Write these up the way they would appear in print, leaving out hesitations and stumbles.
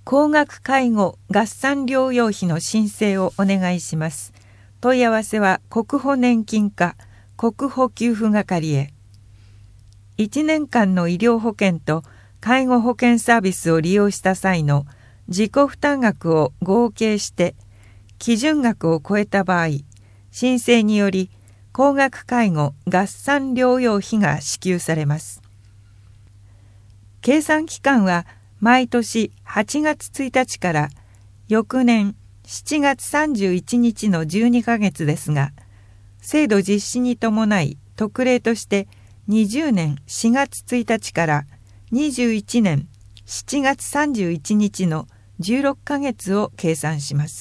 高額介護合算療養費の申請をお願いします。問い合わせは国保年金課国保給付係へ。1年間の医療保険と介護保険サービスを利用した際の自己負担額を合計して基準額を超えた場合、申請により高額介護合算療養費が支給されます。計算期間は毎年8月1日から翌年7月31日の12ヶ月ですが、制度実施に伴い特例として20年4月1日から21年7月31日の16ヶ月を計算します。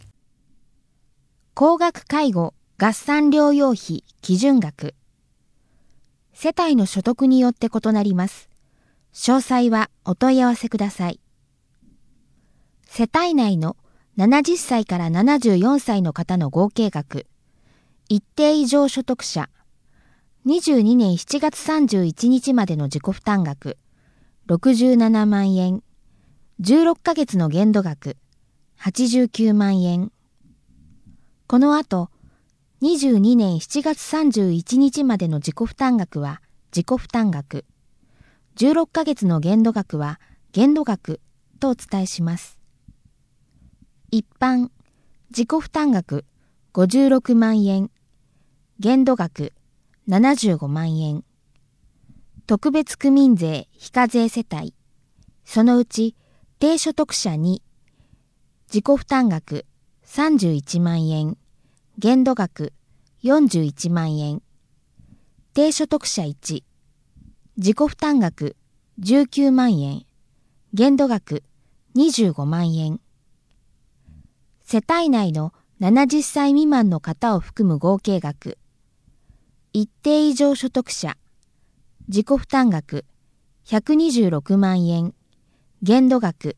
高額介護合算療養費基準額。世帯の所得によって異なります。詳細はお問い合わせください。世帯内の70歳から74歳の方の合計額、一定以上所得者、22年7月31日までの自己負担額、67万円、16ヶ月の限度額、89万円。この後、22年7月31日までの自己負担額は自己負担額、16ヶ月の限度額は限度額とお伝えします。一般、自己負担額56万円、限度額75万円。特別区民税非課税世帯、そのうち低所得者に自己負担額31万円、限度額41万円。低所得者1、自己負担額19万円、限度額25万円。世帯内の70歳未満の方を含む合計額、一定以上所得者、自己負担額126万円、限度額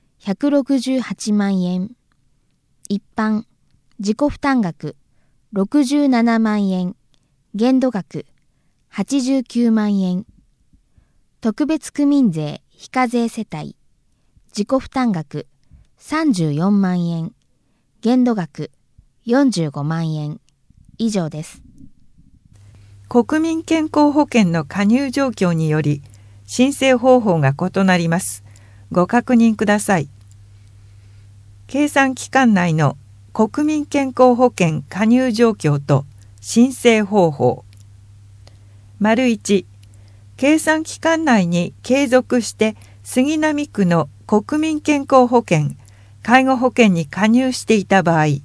168万円。一般、自己負担額67万円、限度額89万円。特別区民税非課税世帯、自己負担額34万円、限度額45万円。以上です。 国民健康保険の加入状況により申請方法が異なります。ご確認ください。計算期間内の国民健康保険加入状況と申請方法。1、計算期間内に継続して杉並区の国民健康保険、介護保険に加入していた場合、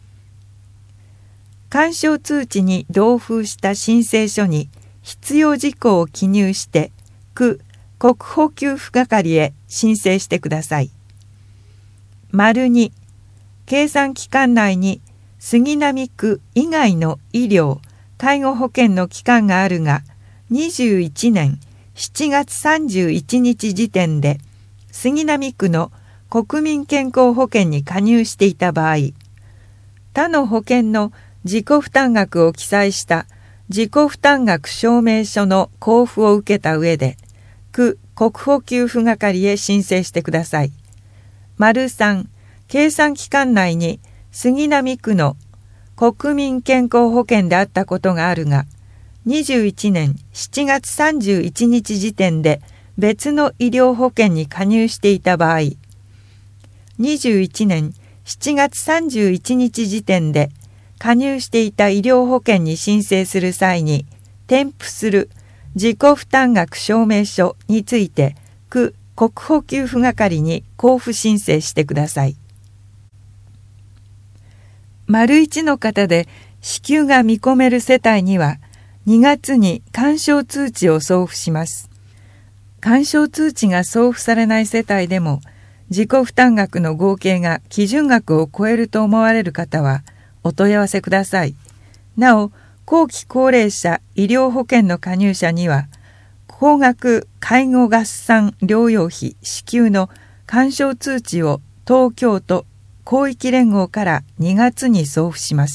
勧奨通知に同封した申請書に必要事項を記入して区国保給付係へ申請してください。2、計算期間内に杉並区以外の医療・介護保険の期間があるが、21年7月31日時点で杉並区の国民健康保険に加入していた場合、他の保険の自己負担額を記載した自己負担額証明書の交付を受けた上で、区国保給付係へ申請してください。3、計算期間内に杉並区の国民健康保険であったことがあるが、21年7月31日時点で別の医療保険に加入していた場合、21年7月31日時点で加入していた医療保険に申請する際に添付する自己負担額証明書について区国保給付係に交付申請してください。1の方で支給が見込める世帯には2月に勧奨通知を送付します。勧奨通知が送付されない世帯でも自己負担額の合計が基準額を超えると思われる方はお問い合わせください。なお、後期高齢者医療保険の加入者には高額介護合算療養費支給の勧奨通知を東京都広域連合から2月に送付します。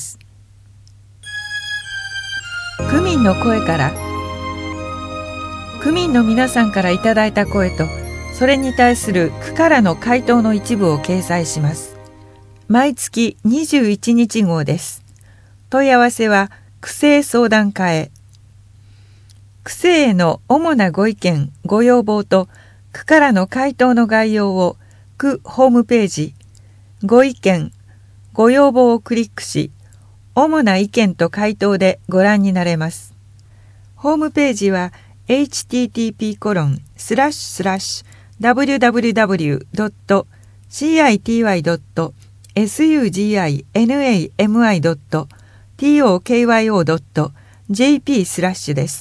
区民の声から、区民の皆さんからいただいた声とそれに対する区からの回答の一部を掲載します。毎月21日号です。問い合わせは区政相談課へ。区政への主なご意見ご要望と区からの回答の概要を区ホームページご意見ご要望をクリックし、主な意見と回答でご覧になれます。ホームページは http://www.citi.suginami.tokyo.jp/ です。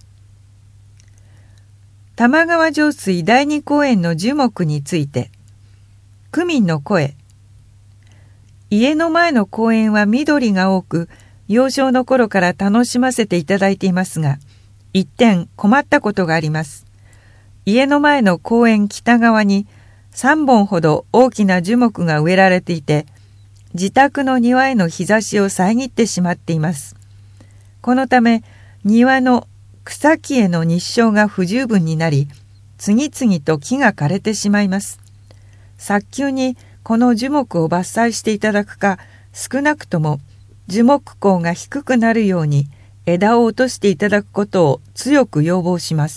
玉川上水第二公園の樹木について、区民の声。家の前の公園は緑が多く、幼少の頃から楽しませていただいていますが、一点困ったことがあります。家の前の公園北側に3本ほど大きな樹木が植えられていて、自宅の庭への日差しを遮ってしまっています。このため庭の草木への日照が不十分になり、次々と木が枯れてしまいます。早急にこの樹木を伐採していただくか、少なくとも樹木高が低くなるように枝を落としていただくことを強く要望します。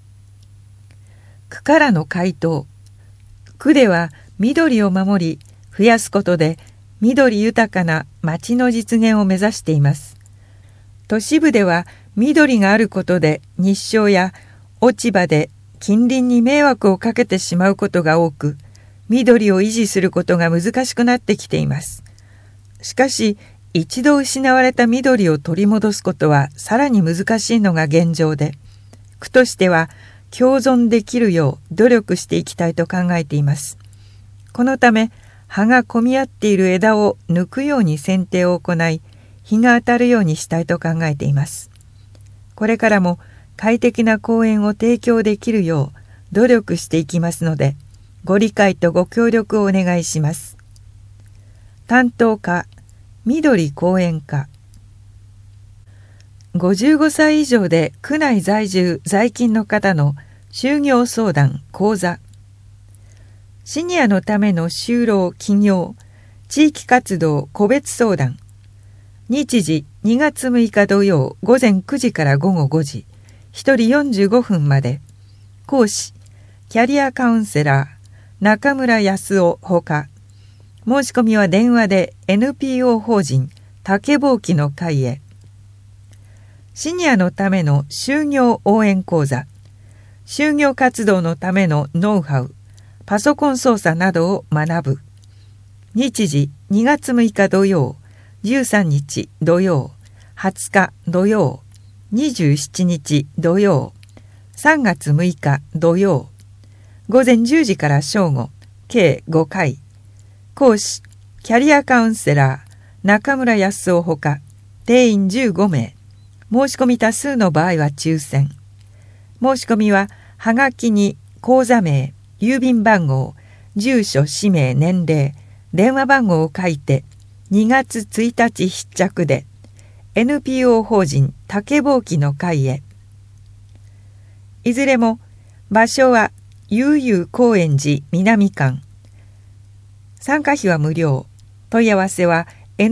区からの回答。区では緑を守り増やすことで緑豊かな町の実現を目指しています。都市部では緑があることで日照や落ち葉で近隣に迷惑をかけてしまうことが多く、緑を維持することが難しくなってきています。しかし、一度失われた緑を取り戻すことはさらに難しいのが現状で、区としては共存できるよう努力していきたいと考えています。このため、葉が混み合っている枝を抜くように剪定を行い、日が当たるようにしたいと考えています。これからも快適な公園を提供できるよう努力していきますので、ご理解とご協力をお願いします。担当課、緑公園課。55歳以上で区内在住在勤の方の就業相談講座。シニアのための就労起業地域活動個別相談。日時2月6日土曜午前9時から午後5時、1人45分まで。講師、キャリアカウンセラー、中村康夫ほか。申し込みは電話で NPO 法人竹ぼうきの会へ。シニアのための就業応援講座。就業活動のためのノウハウ、パソコン操作などを学ぶ。日時2月6日土曜、13日土曜、20日土曜、27日土曜、3月6日土曜。午前10時から正午、計5回。講師、キャリアカウンセラー、中村康夫ほか、定員15名。申し込み多数の場合は抽選。申し込みは、はがきに口座名、郵便番号、住所、氏名、年齢、電話番号を書いて、2月1日必着で、NPO 法人竹ぼうきの会へ。いずれも、場所は、悠々高円寺南館。参加費は無料。問い合わせは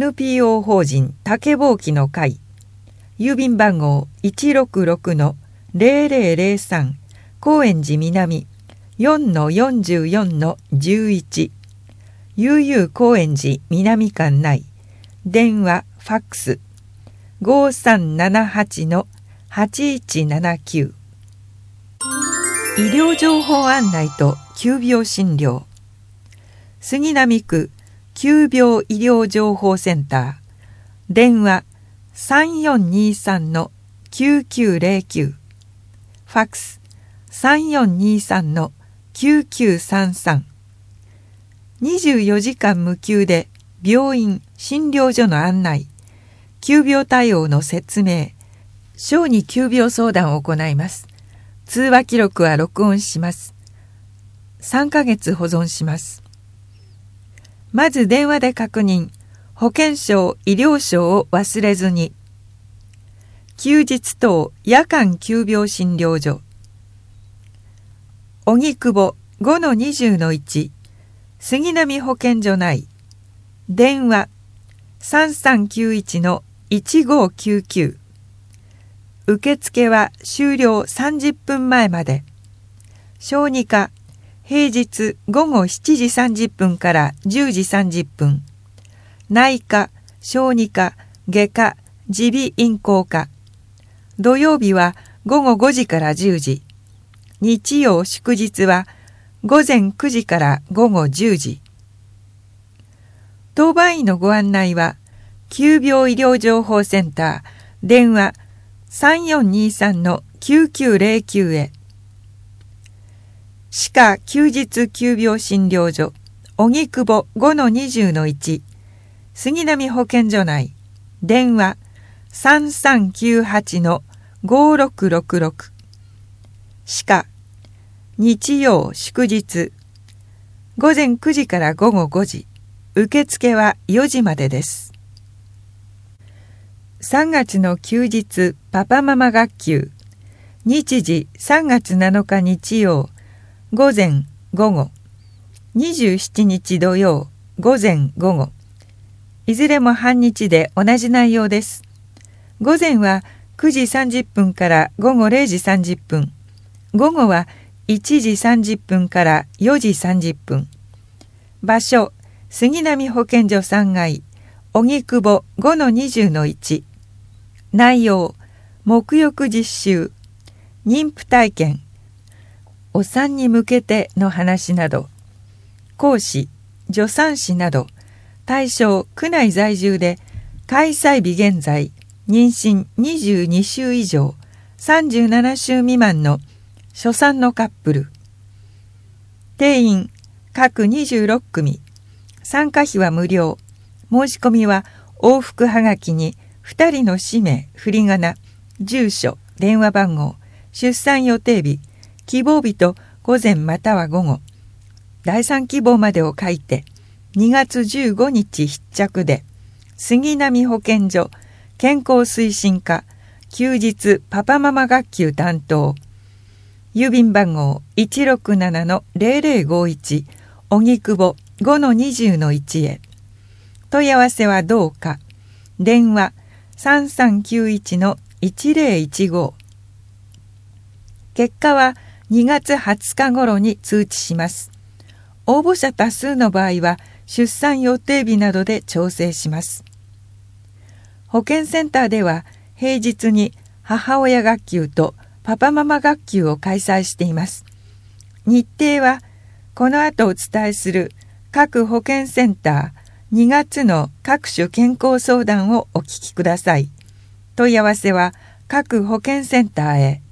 NPO 法人竹ぼうきの会。郵便番号 166-0003 高円寺南 4-44-11 悠々高円寺南館内。電話ファックス 5378-8179。医療情報案内と急病診療。杉並区急病医療情報センター。電話 3423-9909。ファックス 3423-9933。24時間無休で病院・診療所の案内、急病対応の説明、小児急病相談を行います。通話記録は録音します。3ヶ月保存します。まず電話で確認、保険証・医療証を忘れずに。休日等夜間急病診療所。 荻窪 5-20-1 杉並保健所内。電話 3391-1599。受付は終了30分前まで。小児科、平日午後7時30分から10時30分。内科、小児科、外科、耳鼻咽喉科。土曜日は午後5時から10時。日曜祝日は午前9時から午後10時。当番員のご案内は、急病医療情報センター、電話 3423-9909 へ。歯科休日急病診療所、荻窪 5-20-1 杉並保健所内。電話 3398-5666。歯科、日曜祝日、午前9時から午後5時。受付は4時までです。3月の休日パパママ学級。日時3月7日日曜、午前午後。27日土曜、午前午後。いずれも半日で同じ内容です。午前は9時30分から午後0時30分。午後は1時30分から4時30分。場所、杉並保健所3階、荻窪 5-20-1。内容、沐浴実習、妊婦体験、お産に向けての話など。講師、助産師など。対象、区内在住で、開催日現在、妊娠22週以上、37週未満の初産のカップル。定員、各26組。参加費は無料。申し込みは往復はがきに2人の氏名、振り仮名、住所、電話番号、出産予定日、希望日と午前または午後、第3希望までを書いて、2月15日必着で、杉並保健所健康推進課休日パパママ学級担当。郵便番号 167-0051 荻窪 5-20-1 へ。問い合わせはどうか。電話 3391-1015。結果は2月20日頃に通知します。応募者多数の場合は出産予定日などで調整します。保健センターでは平日に母親学級とパパママ学級を開催しています。日程はこの後お伝えする各保健センター2月の各種健康相談をお聞きください。問い合わせは各保健センターへ。